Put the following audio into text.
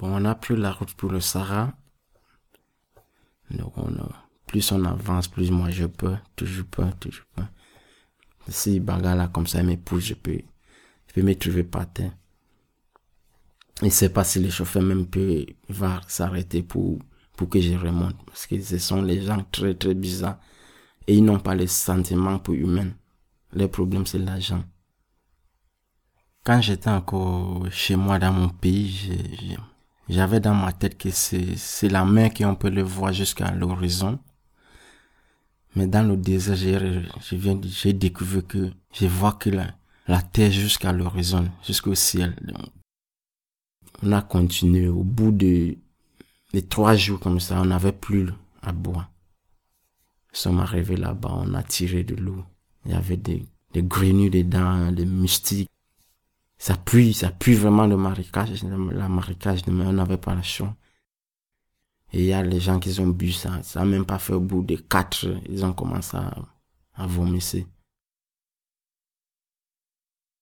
Bon, on a pris la route pour le Sahara. Donc, plus on avance, plus moi je peux, toujours peur. Si bagarre là comme ça me pousse, je peux me trouver par terre. Je ne sais pas si le chauffeur même va s'arrêter pour que je remonte. Parce que ce sont les gens très très bizarres. Et ils n'ont pas les sentiments pour humains. Le problème c'est l'argent. Quand j'étais encore chez moi dans mon pays, j'avais dans ma tête que c'est la mer qu'on peut le voir jusqu'à l'horizon. Mais dans le désert, j'ai découvert que je vois que la terre jusqu'à l'horizon, jusqu'au ciel. Donc, on a continué. Au bout de 3 jours comme ça, on n'avait plus à boire. Nous sommes arrivés là-bas, on a tiré de l'eau. Il y avait des grenouilles dedans, des moustiques. Ça pue vraiment le marécage, la marécage, mais on n'avait pas la chance. Et il y a les gens qui ont bu ça n'a même pas fait au bout de 4 heures, ils ont commencé à vomir.